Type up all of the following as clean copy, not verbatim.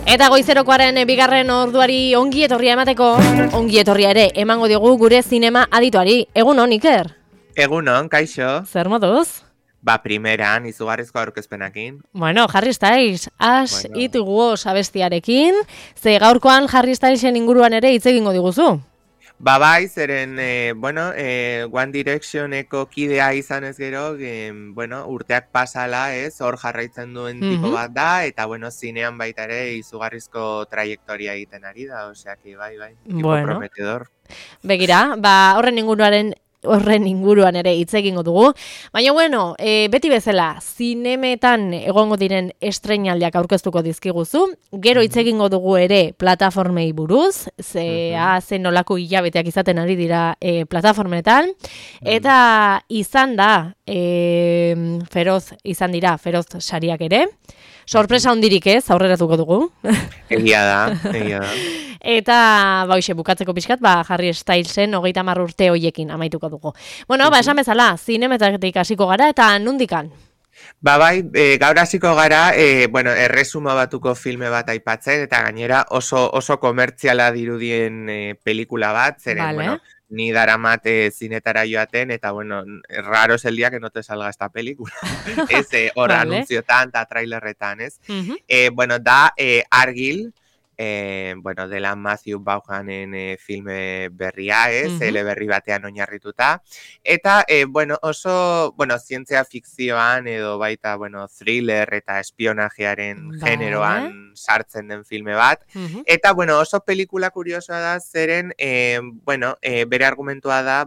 Eta goizerokoaren bigarren orduari ongi etorria emateko, ongi etorria ere emango diogu gure zinema adituari. Egun hon, Iker? Egunon, kaixo. Zer moduz? Primeran, izugarrizko aurkezpenakin. Bueno, Harry Styles, itugu abestiarekin, ze gaurkoan Harry Stylesen inguruan ere hitz egingo diguzu. Bai, zeren, One Directioneko kidea izan ez gero, urteak pasala, ez, hor jarraitzen duen tipo bat da, eta, zinean baita ere izugarrizko trajektoria egiten ari da, osea, bai, tipo prometedor. Begira, horren inguruan ere hitz egingo dugu. Baina, beti bezala, zinemetan egongo diren estreinaldiak aurkeztuko dizkiguzu, gero hitz egingo dugu ere plataformei buruz, ze nolako hilabeteak izaten ari dira plataformetan, eta izan dira feroz sariak ere, sorpresa hondirik ez, aurreratuko dugu. Egia da. Eta, hoxe, bukatzeko pixkat, Harry Stylesen 30 urte hoiekin amaituko dugu. Esan bezala, zinemetatik hasiko gara eta nundikan? Bai, gaur hasiko gara, erresuma batuko filme bat aipatzen, eta gainera oso komertziala dirudien pelikula bat, zeren, ni daramat zinetara joaten, eta, raro es el día que no te salga esta película. Ez, hor anunziotan eta trailerretan, ez? Da Argyll, dela Matthew Vaughnen filme berria, ez, eleberri batean oinarrituta, eta, oso, zientzia fikzioan edo baita, thriller eta espionajearen generoan sartzen den filme bat, eta, oso pelikula kuriosoa da, zeren, bere argumentua da,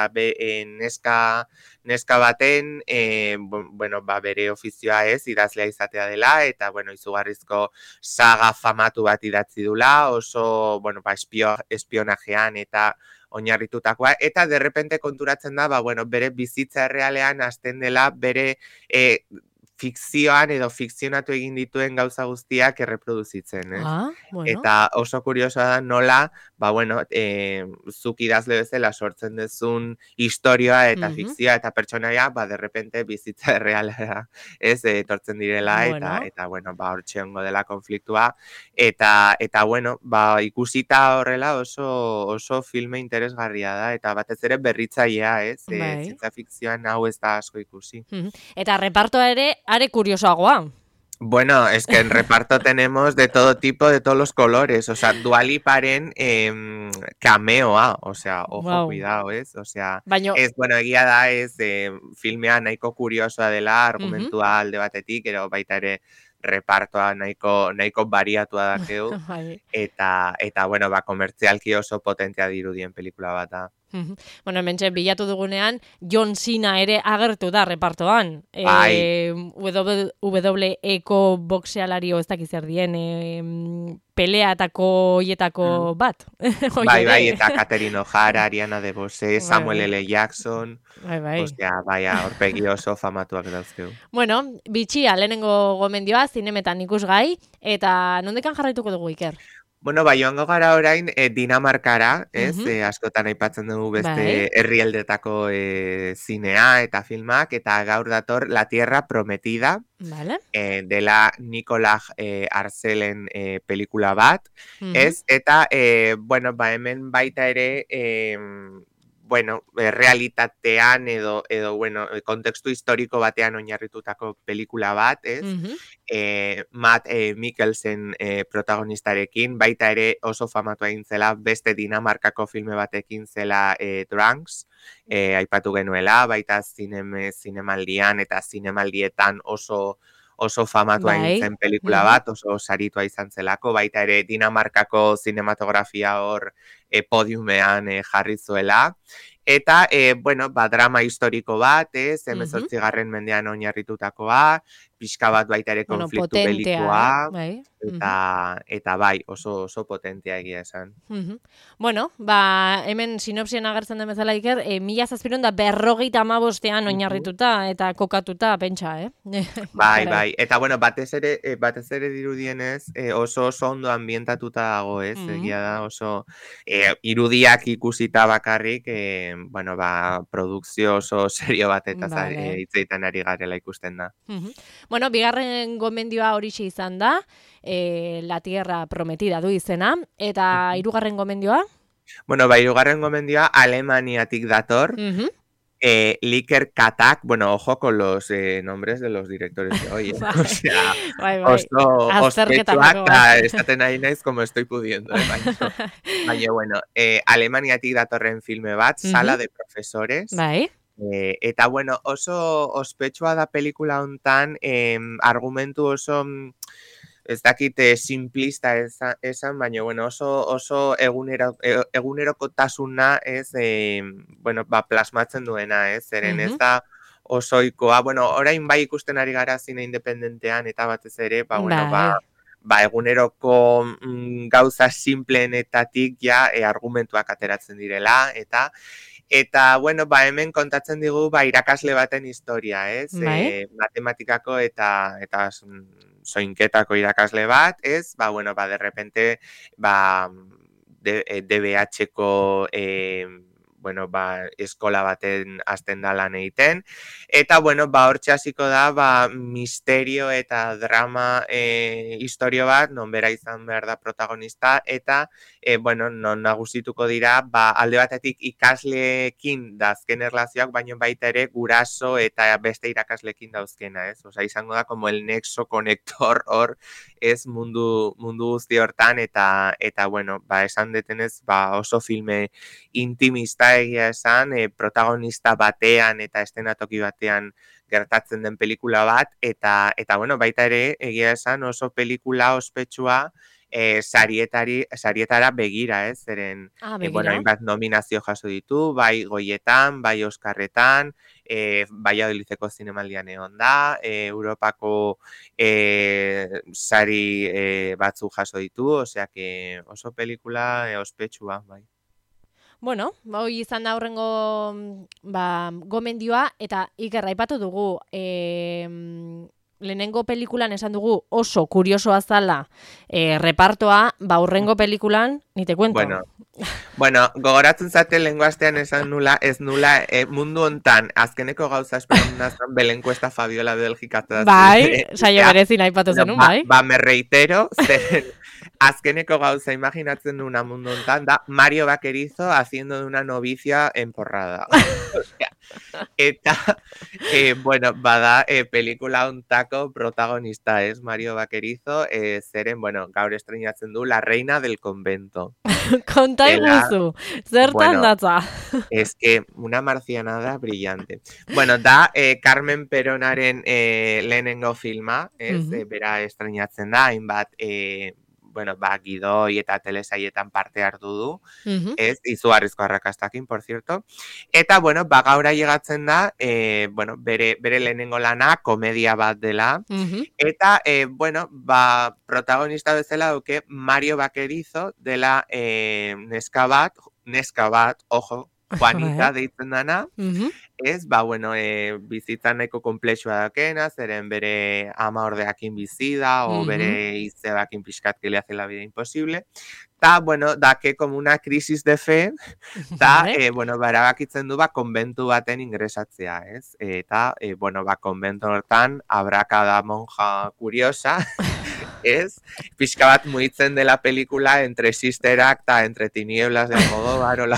neska baten, bere ofizioa ez, idazlea izatea dela, eta, izugarrizko saga famatu bat idatzi dula, oso, espionajean eta oinarritutakoa, eta derrepente konturatzen da, bere bizitza errealean hasten dela bere fikzioan edo fikzionatu egin dituen gauza guztiak erreproduzitzen, Eta oso kuriosoa da nola, zuk idazle bezala sortzen dezun historioa eta fikzioa eta pertsonaia, derrepente bizitza errealera, ez, etortzen direla, eta hor txeongo dela konfliktua, eta ikusita horrela oso filme interesgarria da, eta batez ere berritzailea, ez, zientzia fikzioan hau ez da asko ikusi. Eta repartoa ere, are kuriosoagoa. Es que en reparto tenemos de todo tipo, de todos los colores, o sea, Dua Liparen cameoa, o sea, ojo, cuidado, ez? O sea, egia da, ez, filmea nahiko kuriosoa dela, argumentua alde batetik, ero baita ere repartoa nahiko bariatua dakeu, eta komertzialki oso potentea dirudien pelikula bat da. Hementxe bilatu dugunean, John Cena ere agertu da repartoan. WWE-ko boxealario ez dakiz erdien, peleatako hietako bat. Bai, eta Catherine O'Hara, Ariana DeBose, Samuel L. Jackson, horpegi oso famatuak dauzkeu. Bitxia, lehenengo gomendioa, zinemetan ikusgai, eta nondekan jarraituko dugu, Iker? Joango gara orain Dinamarkara, ez, askotan aipatzen dugu beste herrialdetako zinea eta filmak, eta gaur dator La Tierra Prometida, dela Nicolás Arcelen pelikula bat, ez, eta, hemen baita ere, realitatean edo kontekstu historiko batean oinarritutako pelikula bat, ez? Matt Mikkelsen protagonistarekin, baita ere oso famatu egin zela, beste Dinamarkako filme batekin zela Drunks, aipatu genuela, baita zinemaldian eta zinemaldietan oso famatua egin zen pelikula bat, oso saritua izan zelako, baita ere Dinamarkako zinematografia hor podiumean jarri zuela. Eta, drama historiko bat, 18. mendean oinarritutakoa, pixka bat baita ere konfliktu belikoa, eta oso potentea egia esan. Hemen sinopsien agertzen den bezala, Iker, 1750 oinarrituta eta kokatuta, pentsa, Bai, eta batez ere dirudienez, oso ondo ambientatuta dago, ez, egia da, oso irudiak ikusita bakarrik, produkzio oso serio bat eta hitzeetan ari garela ikusten da. Bueno, bigarren gomendioa horixe izan da, La Tierra Prometida du izena, eta hirugarren gomendioa? Bueno, hirugarren gomendioa Alemaniatik dator, Liker Katak, bueno, ojo con los nombres de los directores de hoy, o sea, oso ospetsuak, esaten ari naiz como estoy pudiendo, baina, bueno, Alemaniatik datorren filme bat, Sala de Profesores, eta, bueno, oso ospetsua da pelikula hontan, argumentu oso... Ez dakit simplista esan, baina bueno, oso egunerokotasuna ez, bueno, plasmatzen duena, ez, zeren ez da osoikoa, bueno, orain bai ikusten ari gara zine independentean eta batez ere, bueno, eguneroko gauza simpleenetatik ja argumentuak ateratzen direla, eta bueno, hemen kontatzen digu irakasle baten historia, ez, matematikako eta soinketako irakasle bat, ez, bueno, de repente, DBH-ko, bueno, eskola baten hasten da lan egiten, eta, bueno, hortxe hasiko da, misterio eta drama historio bat, non bera izan behar da protagonista, eta, bueno, non nagusituko dira, alde batetik ikasleekin dazken erlazioak, baino baita ere guraso eta beste irakasleekin dauzkena, ez? Osa, izango da, como el nexo konektor hor, ez mundu guzti hortan, eta bueno, esan detenez, oso filme intimista egia esan, protagonista batean eta estenatoki batean gertatzen den pelikula bat, eta bueno, baita ere, egia esan, oso pelikula ospetsua sarietara begira, ez, zeren, bueno, hainbat nominazio jaso ditu, bai Goietan, bai Oskarretan, Valladolideko zinemaldian egon da, Europako sari batzu jaso ditu, osea que oso pelikula ospetsua, bai. Bueno, hoi izan da horrengo gomendioa, eta Iker aipatu dugu, lehenengo pelikulan esan dugu oso kuriosoa zala repartoa, horrengo pelikulan, ni te cuento. Bueno, gogoratzen zate lehengo astean esan nula, ez nula mundu hontan azkeneko gauza esperanazan Belenkuesta Fabiola Belgika. Bai, saio berezin aipatu zenun, bai. Me reitero, zen... Azkeneko gauza imaginatzen duna mundu hontan da Mario Vaquerizo haciendo de una novicia emporrada. Eta, bueno, bada pelikula hontako protagonista ez Mario Vaquerizo, zeren, bueno, gaur estreinatzen du La Reina del Convento. Konta iguzu, zertan datza. Es que una marcianada brillante. Bueno, da Carmen Peronaren lehenengo filma, ez, bera estreinatzen da, hainbat, bueno, gidoi eta telesaietan parte hartu du, ez, izugarrizko arrakastakin, por cierto. Eta, bueno, gaura llegatzen da, bueno, bere lehenengo lana, komedia bat dela, eta, bueno, protagonista bezala duke Mario Vaquerizo dela neska bat, ojo, Juanita deitzen dana, ez, bueno, bizitza nahiko komplexua dakena, zeren bere ama ordeakin bizida, o bere izebakin pixkat que le hace la vida imposible, eta, bueno, dake como una crisis de fe, eta, bueno, erabakitzen du, konbentu baten ingresatzea, ez, eta, bueno, konbentu hortan, abrakada monja curiosa, ez, pixka bat muitzen dela pelikula entre sisterak eta entre tinieblas de Almodóvar, hola,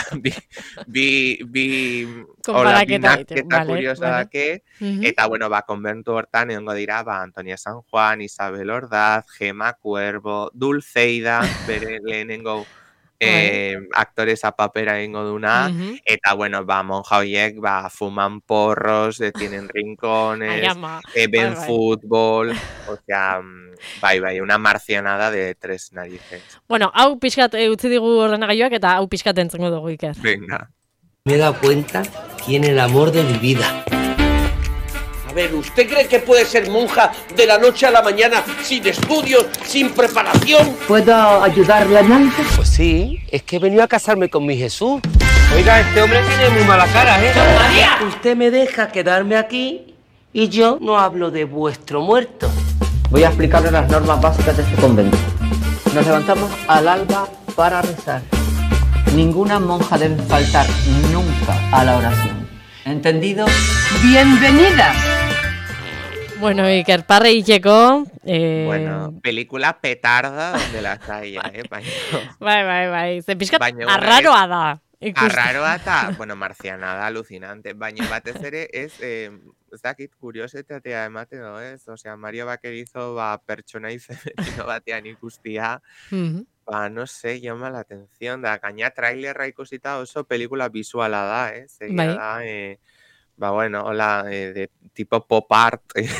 binaketa kuriosa dake, eta, bueno, konbentu hortan egongo dira, Antonia San Juan, Isabel Ordaz, Gema Cuervo, Dulceida, bere lehenengo aktoresa papera egingo duna, eta, bueno, monja horiek, fuman porros, tienen rincones, ven fútbol, o sea, bai, una marcianada de tres narices. Bueno, hau pixkat utzi digu ordenagailuak, eta hau pixkat entzengo dugu, Iker. Venga. Me he dado cuenta quién es el amor de mi vida. A ver, ¿usted cree que puede ser monja de la noche a la mañana sin estudios, sin preparación? ¿Puedo ayudarle en algo? Pues sí, es que he venido a casarme con mi Jesús. Oiga, este hombre tiene muy mala cara, ¿eh? ¡María! Usted me deja quedarme aquí y yo no hablo de vuestro muerto. Voy a explicarle las normas básicas de este convento. Nos levantamos al alba para rezar. Ninguna monja debe faltar nunca a la oración. ¿Entendido? ¡Bienvenidas! Bueno, Iker, parre itxeko. Bueno, pelikula petarda donde las haya, baina. Bai. Ze pixkat Baina, arraroa da. ikusten. Arraroa eta, bueno, marciana da, alucinante. Baina batez ere, ez dakit, kuriositatea ematen do, ez? Osea, Mario Bakerizo, pertsonai femenino batean ikustia, no sé, llama la atención. Da, gaina trailerra ikusita oso pelikula visuala da, ez? Egia da, bueno, hola, de tipo pop art,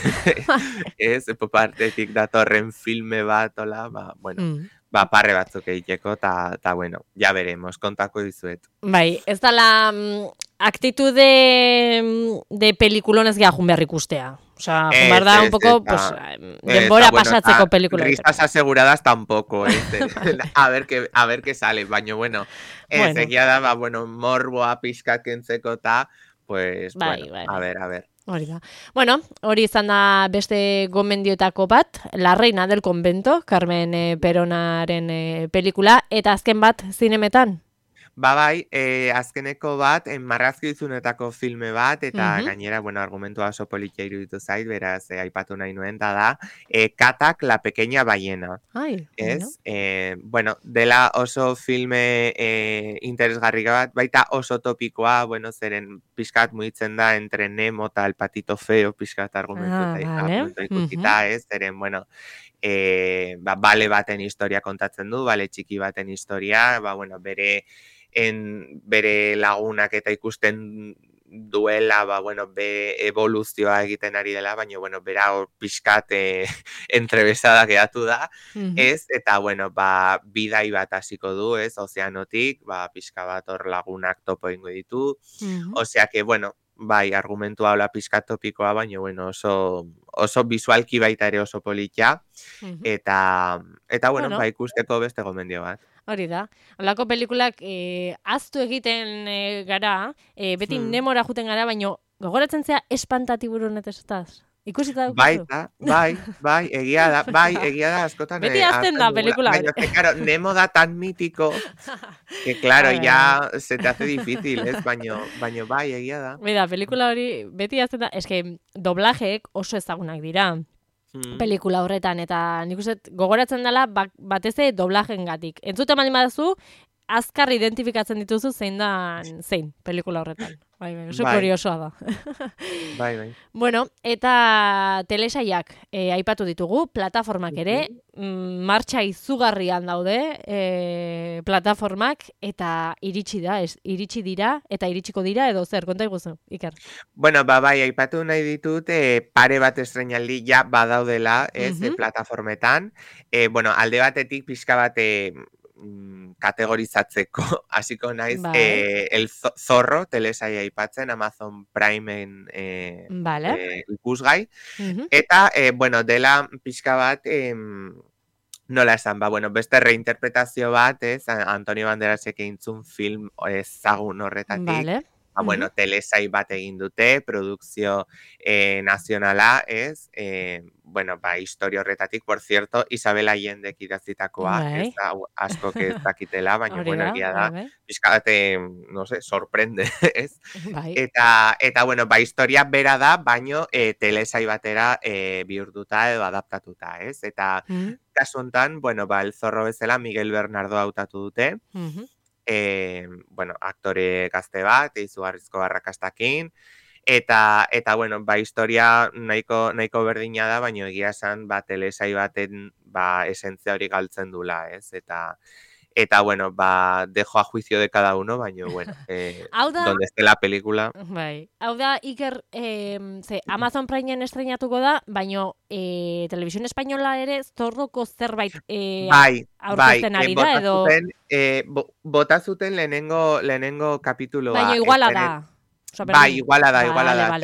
ez? Pop artetik datorren filme bat, hola, bueno, parre batzuk egiteko, eta bueno, ya veremos, kontako dizuet. Bai, ez dala aktitude de pelikulonez geha jun behar ikustea. Osea, jun behar da un poco, pues, denbora pasatzeko pelikula. Risas aseguradas tampoco, a ver qué sale, baina, bueno, egia da, bueno, morboa pixkat kentzeko eta, pues, bueno, a ver. Hori da. Bueno, hori izan da beste gomendioetako bat, La Reina del Convento, Carmen Peronaren pelikula, eta azken bat zinemetan? Bai, azkeneko bat, marrazkizunetako filme bat, eta gainera, bueno, argumentua oso politia iruditu zait, beraz, aipatu nahi nuen, da, Katak, la pequeña ballena. Ez? Bueno, dela oso filme interesgarri bat, baita oso topikoa, bueno, zeren pixkat muitzen da entre Nemo eta el patito feo, pixkat argumentu ikusita, ez? Zeren, bueno, bale baten historia kontatzen du, bale txiki baten historia, bueno, bere lagunak eta ikusten duela, bueno, evoluzioa egiten ari dela, baina, bueno, bera hor pixkat entrebesada geratu da, ez? Eta, bueno, bidai bat hasiko du, ez? Ozeanotik, pixka bat hor lagunak topo ingo ditu, osea que, bueno, bai, argumentua hola pixkat topikoa, baina, bueno, oso visualki baita ere oso politia, eta bueno, ikusteko beste gomendio bat. Hori da. Holako pelikulak aztu egiten gara, beti Nemora juten gara, baina gogoratzen zea espantatiburunet estaz. Ikusita dugu? Bai, egia da, askotan. Beti azten da pelikula. Baina, claro, Nemo da tan mítico, que claro, ya se te hace difícil, ez? Baina bai, egia da. Bida, pelikula hori beti azten da, eske doblajeek oso ezagunak dira. Pelikula horretan, eta nik uste gogoratzen dela bateze doblajengatik. Entzuten baldin badazu, azkar identifikatzen dituzu zein pelikula horretan. Bai, oso kuriosoa da. Bai. Bueno, eta telesaiak aipatu ditugu, plataformak ere, martxa izugarrian daude plataformak, eta iritsi dira, eta iritsiko dira, edo zer, konta iguzu, Iker? Bueno, bai, aipatu nahi ditut, pare bat estrenaldi ja badaudela, ez, plataformetan. Bueno, alde batetik pixka bat kategorizatzeko hasiko naiz, el Zorro telesaia aipatzen Amazon Primeen ikusgai, eta, bueno, dela pixka bat, nola esan, bueno, beste reinterpretazio bat, ez, Antonio Banderasek egintzun film ezagun horretatik, bueno, telesai bat egin dute, produkzio nazionala, ez, bueno, historia horretatik, por cierto, Isabel Allendek idazitakoa, ez da, asko ez dakitela, baina, bueno, egia da, pixkate, no sé, sorprende, ez? Eta, bueno, historia bera da, baino telesai batera bihurtuta edo adaptatuta, ez? Eta, kasu hontan, bueno, el Zorro bezala Miguel Bernardo hautatu dute, bueno, aktore gazte bat, izugarrizko arrakastakin, eta bueno, historia nahiko berdina da, baina egia esan, telesai baten, esentzia hori galtzen dula, ez? Eta bueno, dejo a juicio de cada uno, baina, bueno, donde esté la película. Bai, hau da, Iker, Amazon Primeen estrenatuko da, baina Televisión Española ere Zorroko zerbait aurkezten ari da, edo... Bota zuten lehenengo kapituloa. Baina iguala da. Iguala da.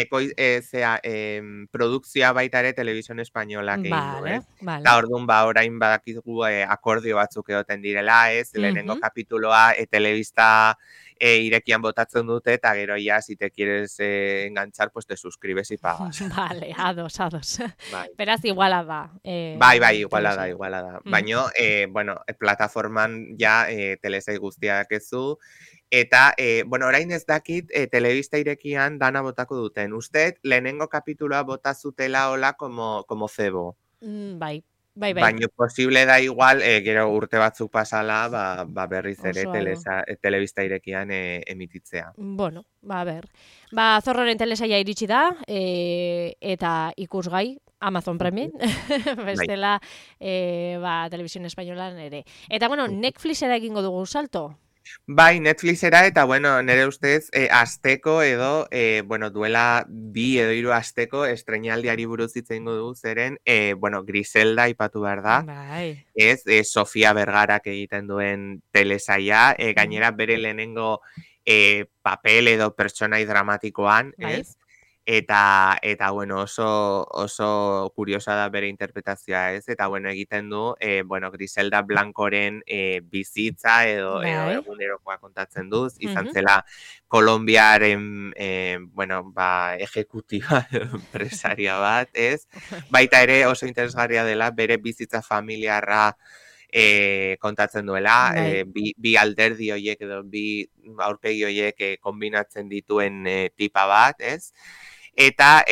Produkzioa baita ere Televisión Española egin du, ez? Eta orduan, orain badakigu akordio batzuk egoten direla, ez? Lehenengo kapituloa telebista irekian botatzen dute, eta gero ya, si te quieres enganchar, pues te suscribes y pagas. Vale, ados. Beraz, iguala da. Iguala da. Baina, bueno, plataforman ja telesai guztiak ezu, Eta, bueno, orain ez dakit, telebista irekian dana botako duten. Uste, lehenengo kapituloa bota zutela hola como cebo. Bai. Baina posible da igual, gero urte batzuk pasala, berriz ere telebista irekian emititzea. Bueno, a ber. Zorroren telesaia iritsi da, eta ikusgai, Amazon Prime, bestela, Televisión Españolan ere. Eta, bueno, Netflixera egingo dugu salto? Bai, Netflixera eta, bueno, nire ustez, asteko edo, duela 2 edo 3 asteko estreinaldiari buruz hitz egingo dugu zeren, Griselda aipatu behar da. Bai. Ez, Sofia Vergarak egiten duen telesaia, gainera bere lehenengo papel edo pertsonai dramatikoan, ez? Eta bueno, oso kuriosa da bere interpretazioa, ez? Eta bueno, egiten du, Griselda Blancoren bizitza edo egunerokoa kontatzen duz, izan zela Kolombiaren, ejecutiba empresaria bat, ez? Baita ere oso interesgarria dela bere bizitza familiarra kontatzen duela, bi alderdi horiek edo bi aurpegi horiek kombinatzen dituen tipa bat, ez? Eta,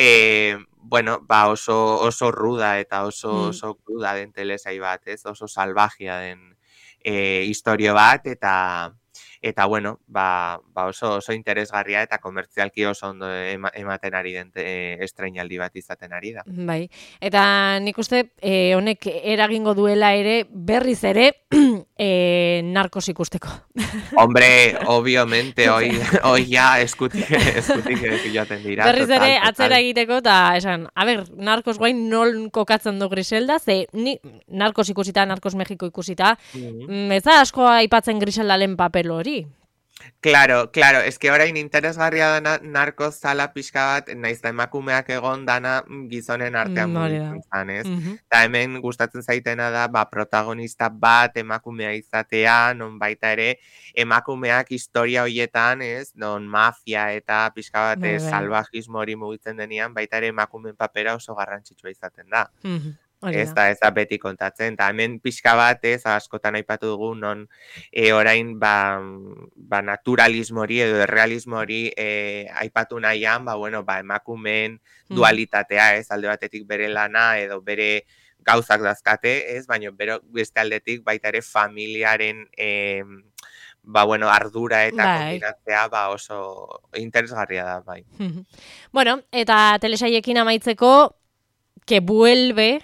oso ruda eta oso cruda den telesai bat, ez? Oso salvajia den historio bat, eta oso interesgarria eta komertzialki oso ondo ematen ari den estreinaldi bat izaten ari da. Bai, eta nik uste honek eragingo duela ere, berriz ere, narkos ikusteko. Hombre, obviamente, hoy ya eskutik joaten dira. Berriz ere, atzera egiteko, eta esan, narkos guain nol kokatzen du Griselda, ze ni narkos ikusita, narkos Mexiko ikusita, ez da asko aipatzen Griseldalen papel hori. Claro, eske orain interesgarria dana narkoz zala pixka bat, naiz da emakumeak egon dana gizonen artean izan, ez? Eta hemen gustatzen zaitena da, protagonista bat emakumea izatea, non baita ere emakumeak historia horietan, ez? Non mafia eta pixka bat salvajismo hori mugitzen denean, baita ere emakumeen papera oso garrantzitsua izaten da. Ez da beti kontatzen, eta hemen pixka bat, ez, askotan aipatu dugu, non orain naturalismo hori edo errealismo hori aipatu nahian, emakumeen dualitatea, ez, alde batetik bere lana edo bere gauzak dazkate, ez, baina beste aldetik baita ere familiaren ardura eta kombinatzea oso interesgarria da, bai. Bueno, eta telesaiekin amaitzeko, que vuelve,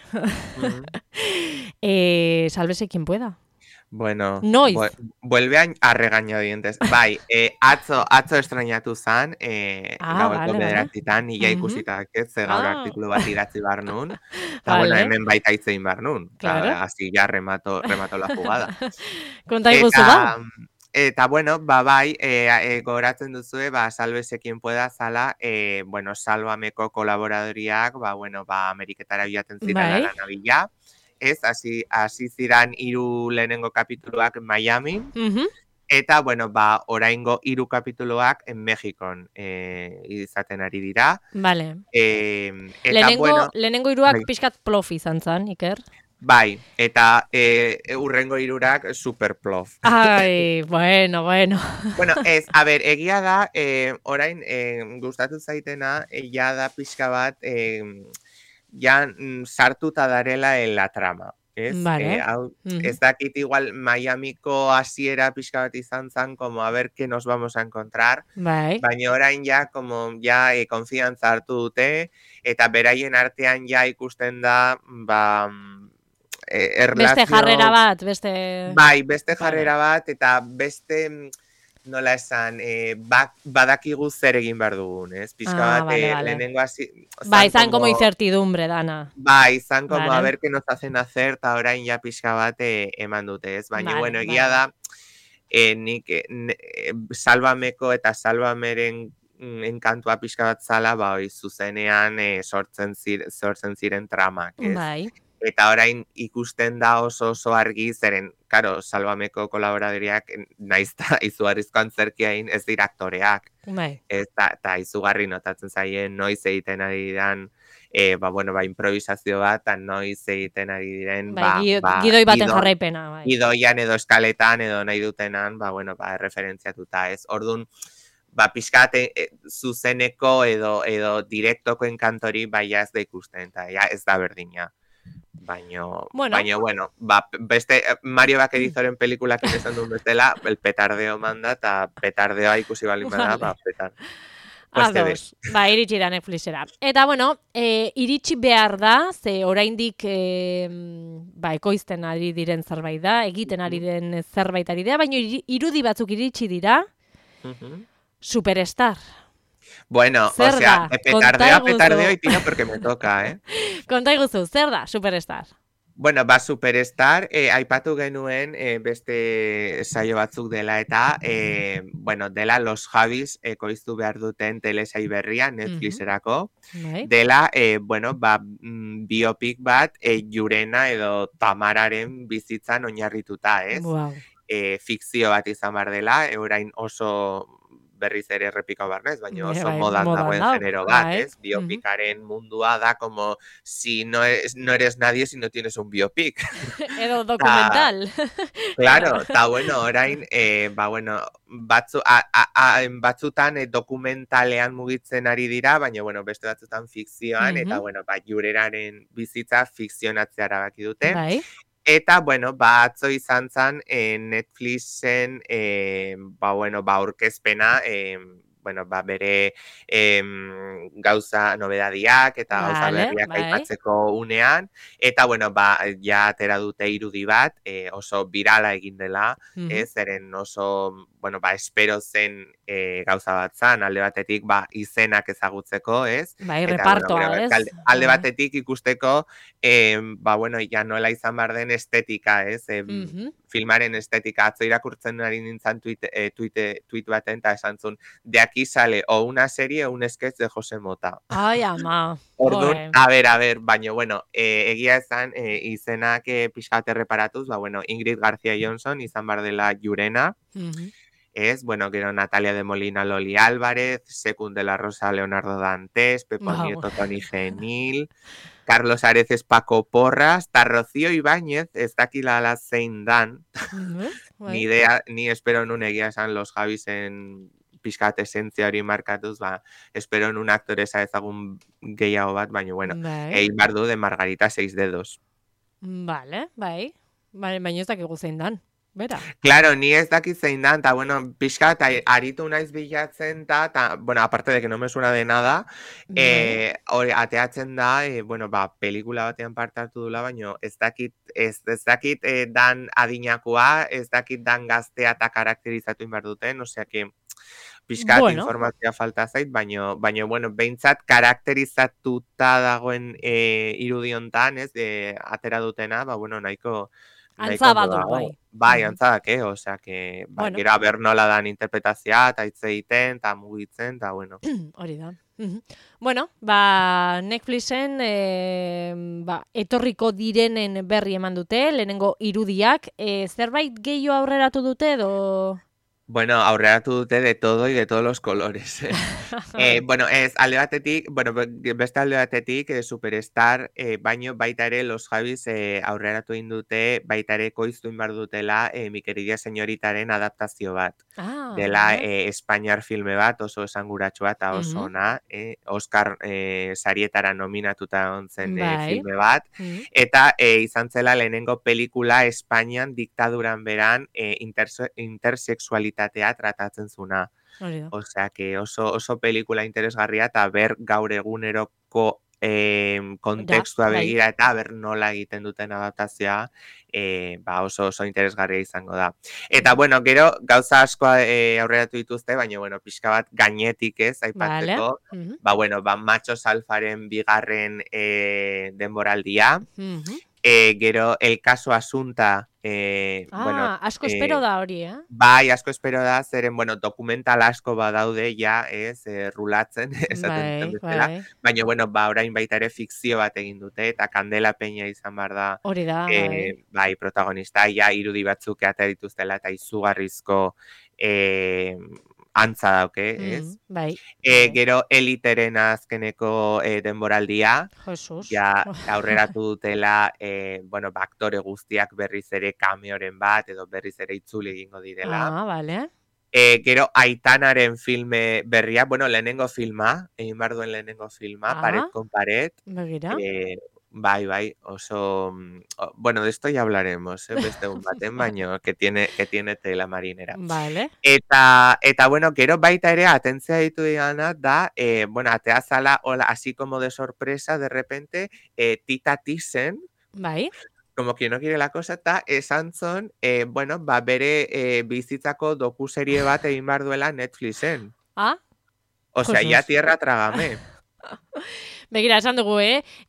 sálvese quien pueda. Bueno, noiz. Vuelve a regañadientes. Bai, atzo estrainatu zan, gaueko bederatzitan, nila ikusita, ze gaur artikulu bat idatzi bar nun, eta hemen baita hitzein bar nun. Así ya remato la jugada. Konta iguzu ba? Eta, bai, goratzen duzue, sálvese quien pueda zala, Sálvameko kolaboradoriak, Ameriketara bilaten ziren lan abila. Ez, hasi ziran 3 lehenengo kapituluak Miami, eta, oraingo 3 kapituluak en Mexikon izaten ari dira. Vale. Lehenengo 3ak pixkat plof izan zan, Iker? Bai, eta urrengo 3ak super plof. Ai, bueno. Bueno, ez, egia da, orain gustatu zaitena, ja da pixka bat, ja sartuta darela en la trama. Ez, vale. Ez dakit igual Miamiko hasiera pixka bat izan zan, como a ver qué nos vamos a encontrar, baina orain ja, konfiantza hartu dute, eta beraien artean ja ikusten da, beste jarrera bat, Bai, beste jarrera bat, eta beste, nola esan, badakigu zer egin behar dugun, ez? Pixka bat, lehenengo hasi... izan como incertidumbre, dana. Izan como a ver qué nos hacen hacer, eta orain ja pixka bat eman dute, ez? Baina, egia da, nik Salvameko eta Salvameren enkantua pixka bat zala, zuzenean sortzen ziren tramak, ez? Eta orain ikusten da oso argi, zeren, karo, Salvameko kolaboradoriak naizta izugarrizko antzerkiain ez dira aktoreak. Eta izugarri notatzen zaien noiz egiten ari dan improvisazio bat, eta noiz egiten ari diren, gidoi baten jarraipena, bai. Gidoian edo eskaletan edo nahi dutenan, erreferentziatuta, ez? Orduan, pixkat zuzeneko edo direktoko enkantori ez da ikusten, eta ez da berdina. Baina, beste Mario Bakerizoren pelikulak esan duen bezala, el petardeo manda, eta petardeoa ikusi balin bada, petar. Ados, iritsi da Netflixera. Eta, iritsi behar da, ze oraindik ekoizten ari diren zerbait da, egiten ari den zerbait ari da, baina irudi batzuk iritsi dira, Superstar. Bueno, petardeo y tiro porque me toca, ¿eh? Konta iguzu, zer da Superstar? Bueno, Superstar, aipatu genuen beste saio batzuk dela eta, dela Los Javis ekoiztu behar duten telesai berria Netflixerako. Dela, biopic bat Jurena edo Tamararen bizitzan oinarrituta, ez? Wow. Fikzio bat izan behar dela, orain oso berriz ere errepikau barnez, baina oso modan dagoen genero bat, ez? Biopikaren mundua da como si no eres nadie si no tienes un biopic. Edo dokumental. Claro, eta orain, batzutan dokumentalean mugitzen ari dira, baina, beste batzutan fikzioan, eta, Jureraren bizitza fikzionatzea erabaki dute. Bai. Eta, atzo izan zen Netflixen, aurkezpena, bere gauza nobedadiak eta gauza berriak aipatzeko unean. Eta, ja atera dute irudi bat, oso virala egin dela, zeren oso, espero zen gauza bat zan, alde batetik, izenak ezagutzeko, ez? Repartoa, ez? Alde batetik ikusteko, ja nola izan behar den estetika, ez? Filmaren estetika, atzo irakurtzen ari nintzen tuit baten, eta esan zuen, de aquí sale o una serie o un sketch de Jose Mota. Ai, ama. Orduan, a ver, baina, egia esan, izenak pixkat erreparatuz, Ingrid García Johnson izan behar dela Jurena, ez, gero Natalia de Molina Loli Álvarez, Secund de la Rosa Leonardo Dantes, Pepo Nieto Toni Genil, Carlos Areces Paco Porras, eta Rocío Ibáñez, ez dakila ala zein dan, ni idea, ni espero nun egia esan Los Javisen pixkat esentzia hori markatuz, espero nun aktoresa ezagun gehiago bat, baina, egin behar du de Margarita 6 dedos. Vale, baina ez dakigu zein dan. Bera. Claro, ni ez dakit zein da, eta, pixkat, aritu naiz bilatzen, eta, aparte de que no me suena de nada, ateatzen da, pelikula batean parte hartu dula, baina ez dakit dan adinakoa, ez dakit dan gaztea eta karakterizatu inbar duten, osea que pixkat informazioa falta zait, baina, behintzat karakterizatuta dagoen irudiontan, ez, atera dutena, nahiko antza bat du, bai, antza da, osea, que, gero aber nola dan interpretazioa, eta hitz egiten, eta mugitzen, eta, Hori da. Netflixen etorriko direnen berri eman dute, lehenengo irudiak, zerbait gehiago aurreratu dute, edo... Aurreratu dute de todo y de todos los colores. Ez alde batetik, beste alde batetik, Superstar, baino baita ere Los Javis aurreratu egin dute, baita ere koiztu inbar dutela Mi querida señoritaren adaptazio bat. Dela Espainiar filme bat, oso esanguratsua eta oso ona, Oscar sarietara nominatuta ontzen filme bat, eta izan zela lehenengo pelikula Espainian diktaduran beran intersexualitatea tratatzen zuna. Osea, que oso pelikula interesgarria eta ber gaur eguneroko kontekstua begira eta ber nola egiten duten adaptazioa oso interesgarria izango da. Eta, gero, gauza asko aurreratu dituzte, baina, pixka bat gainetik ez, aipatzeko, Matxos Alfaren bigarren denboraldia, gero, El caso Asunta, asko espero da hori, Bai, asko espero da, zeren, dokumental asko badaude, rulatzen, esaten bezala. Baina, orain baita ere fikzio bat egin dute, eta Kandela Peña izan behar da. Hori da, bai, protagonista, irudi batzuk atera dituztela, eta izugarrizko antza dauke, ez? Bai. Gero Eliteren azkeneko denboraldia, Jesus. ja aurreratu dutela, bueno, aktore guztiak berriz ere kameoren bat, edo berriz ere itzuli egingo direla. Vale. Gero Aitanaren filme berria, bueno, lehenengo filma, egin behar duen lehenengo filma, pared con pared. Begira. Bai, oso... bueno, de esto ya hablaremos, beste egun baten, baino, que tiene tela marinera. Vale. Eta bueno, gero baita ere, atentzia ditu digana da, bueno, atea zala, hola, así como de sorpresa, de repente, Tita Thyssen, Bai. como quien no quiere la cosa, eta esan zon, bueno, bere bizitzako dokuserie bat egin behar duela Netflixen. O sea, ya tierra trágame. Begira, esan dugu,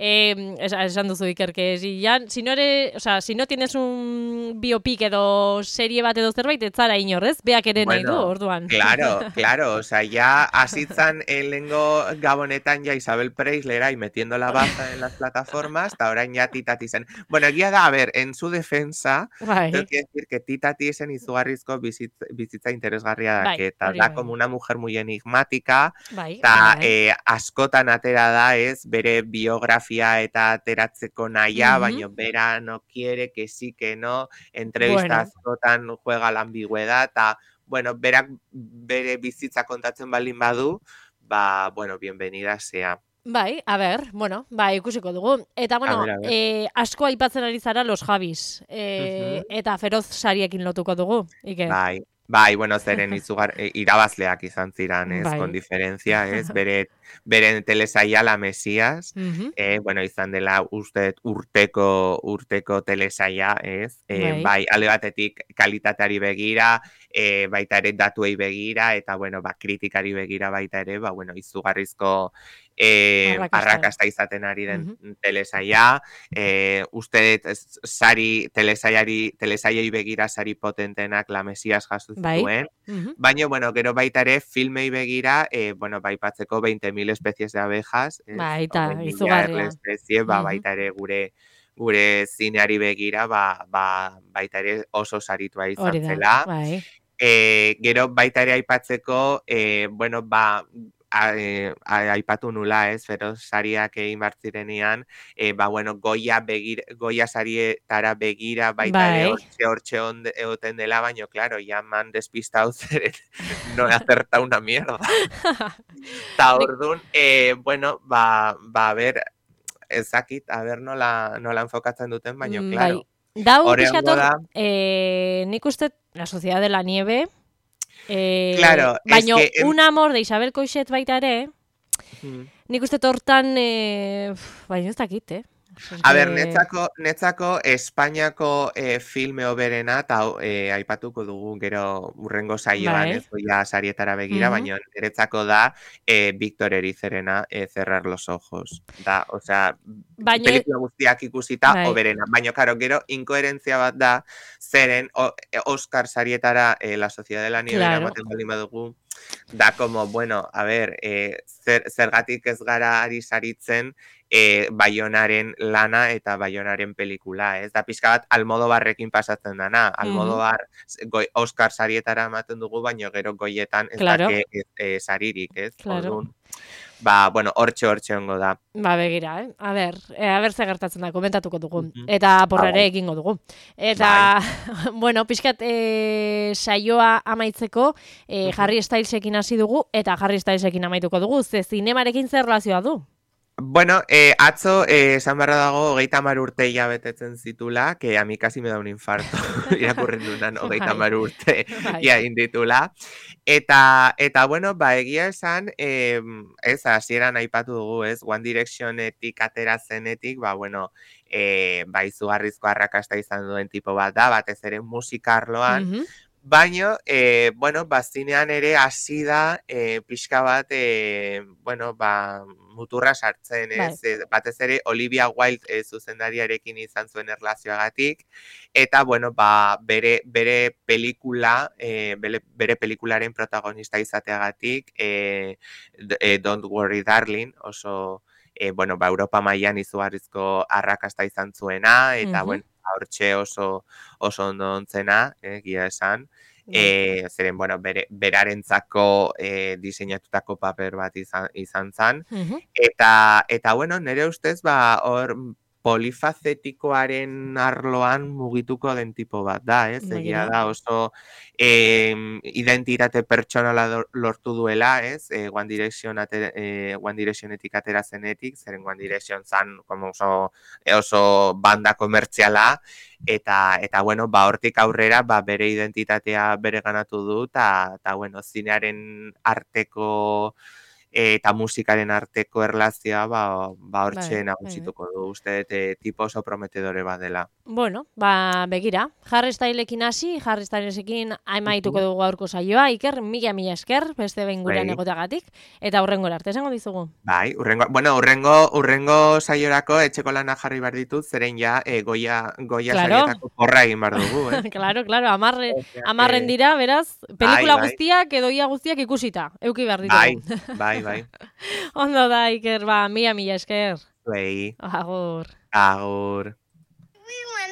esan duzu Ikerke, si no tienes un biopic edo serie bat edo zerbait, ez zara inorrez, beak ere nahi du, orduan. Claro, o sea, ya asitzan lengo gabonetan ya Isabel Preisler y metiendo la baza en las plataformas, eta orain ya Tita Thyssen. Bueno, egia da, a ver, en su defensa, tengo que decir que Tita Thyssen izugarrizko bizitza interesgarria da, que da como una mujer muy enigmática, eta askotan atera da, bere biografia eta ateratzeko naia, baina bera no quiere, que sí, que no, entrevista askotan juega la ambigüedad, eta, bueno, berak bere bizitza kontatzen baldin badu, ba, bueno, bienvenida sea. Bai, a ver, bueno, ikusiko dugu. Eta, bueno, asko aipatzen ari zara Los Javis, eta Feroz sariekin lotuko dugu, Ike? Bai, bueno, zeren irabazleak izan ziran, con diferencia, beren telesaia La Mesías, bueno, izan dela uste urteko telesaia, bai, alde batetik kalitateari begira, baita ere datuei begira, eta, bueno, kritikari begira baita ere, bueno, izugarrizko arrakasta izaten ari den telesaia, uste telesaiai begira sari potentenak La Mesías jaso zituen, baina, bueno, gero baita ere filmei begira, bueno, baipatzeko 20.000 especies de abejas, baita, izugarria. Baita ere gure zineari begira, baita ere oso saritua izan zela. Gero baita ere aipatzeko, bueno, aipatu nula, Feroz sariak egin bartzirenean, bueno, Goya sarietara begira baita ere hortxe egoten dela, baina, claro, ya man despistau zeren, no he acertado una mierda. Ta orduan, bueno, a ver, ezakit, a ver nola enfokatzen duten, baina, claro. Dau pixator, nik uste La Sociedad de la Nieve, claro, baina Un amor de Isabel Coixet baita ere, nik uste tortan, baina ez dakit, A ber, netzako Espainiako filme oberena, eta aipatuko dugu gero urrengo saioan, ez goia sarietara begira, baina niretzako da Victor Erizerena, Cerrar los ojos. Da, osea, pelikula guztiak ikusita oberena. Baina, karo, gero inkoherentzia bat da, zeren Oscar sarietara La Sociedad de la Nieve eramaten baldin badugu, da como, bueno, a ver, zergatik ez gara ari saritzen Bayonaren lana eta Bayonaren pelikula, ez da pixka bat Almodobarrekin pasatzen dana. Almodobar Oscar sarietara ematen dugu, baina gero goietan ez dake saririk, ez? Orduan, bueno, hortxe ongo da. Begira, a ber ze gertatzen da, komentatuko dugu. Eta porrare egingo dugu. Eta, bueno, pixkat saioa amaitzeko Harry Stylesekin hasi dugu, eta Harry Stylesekin amaituko dugu. Ze zinemarekin zer relazioa du? Bueno, atzo, esan barra dago, 30 urte ya betetzen zitula, que a mí casi me da un infarto, irakurren dunan, 30 urte ya inditula. Eta, bueno, egia esan, ez, hasieran aipatu dugu, ez, One Directionetik atera zenetik, bueno, izugarrizko arrakasta izan duen tipo bat da, batez ere musikarloan, baina, bueno, zinean ere hasi da pixka bat, bueno, muturra sartzen, ez, batez ere Olivia Wilde zuzendariarekin izan zuen erlazioagatik, eta, bueno, bere pelikula, bere pelikularen protagonista izateagatik, Don't Worry Darling, oso, bueno, Europa mailan izugarrizko arrakasta izan zuena, eta, bueno, hortxe oso ondo ontzena, egia esan. Zeren, bueno, berarentzako diseinatutako paper bat izan zan. Eta bueno, nire ustez, hor polifazetikoaren arloan mugituko den tipo bat da, ez? Egia da oso identitate pertsonala lortu duela, ez? One Directionetik atera zenetik, zeren One Direction zan oso banda komertziala, eta bueno, hortik aurrera bere identitatea bere ganatu du, eta bueno, zinearen arteko eta musikaren arteko erlazioa hortxe nagusituko du, uste tipo oso prometedore bat dela. Bueno, begira, Harry Stylesekin hasi, Harry Stylesekin amaituko dugu gaurko saioa, Iker, mila esker, beste behin gurean egoteagatik, eta hurrengora arte esango dizugu. Bai, hurrengo saiorako etxeko lana jarri behar ditut, zeren ja goia saiotako porra egin behar dugu. Claro, 10 dira, beraz, pelikula guztiak edo ia guztiak ikusita, euki behar ditugu. Bai. Ondo da, Iker, mila esker. Bai. Agur. Agur.